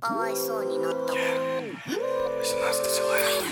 かわいそうになった。 18 человек.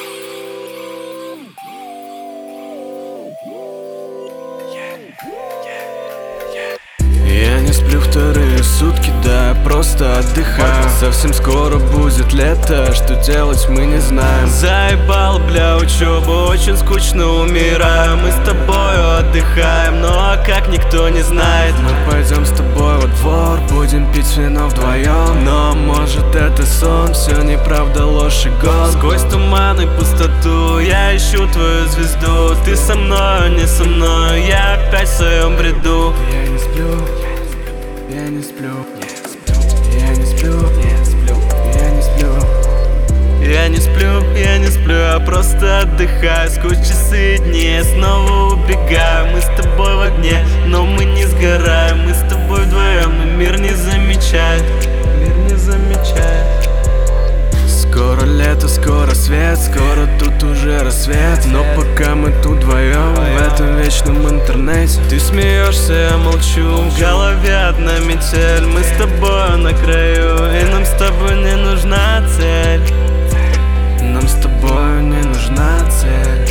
Я не сплю вторые сутки, да, я просто отдыхаю. Совсем скоро будет лето, что делать мы не знаем. Заебал, бля, учеба, очень скучно умираю. Мы с тобою отдыхаем, но как никто не знает. Мы пойдем с тобой во двор, будем пить вино вдвоем. Но может это сон, все неправда, ложь и гон. Сквозь туман и пустоту я ищу твою звезду. Ты со мной, не со мной, я опять в своем бреду. Я не сплю, я не сплю, я не сплю, я не сплю. Я не сплю, я не сплю, я просто отдыхаю. Сквозь часы и дни я снова убегаю. Мы с тобой в огне, но мы не сгораем. Мы с тобой вдвоем, но мир не замечает. Мир не замечает. Скоро лето, скоро свет, скоро тут уже рассвет. Но пока мы тут вдвоем в этом вечном интернете. Ты смеешься, я молчу, в голове одна метель. Мы с тобой на краю, и нам с тобой не нужна цель. Нам с тобой не нужна цель.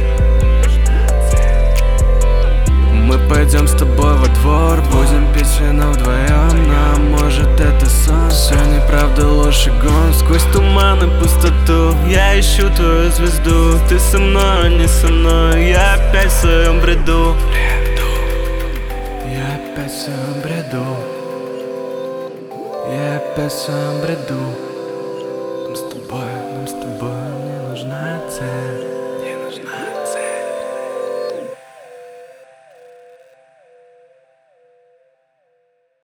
Мы пойдем с тобой во двор, будем пить вино вдвоем. Но может это сон, все неправда, ложь и гон. Сквозь туман и пустоту я ищу твою звезду. Ты со мной, не со мной, я опять в своем бреду. Я опять в своем бреду. Я опять в своем бреду. С тобой.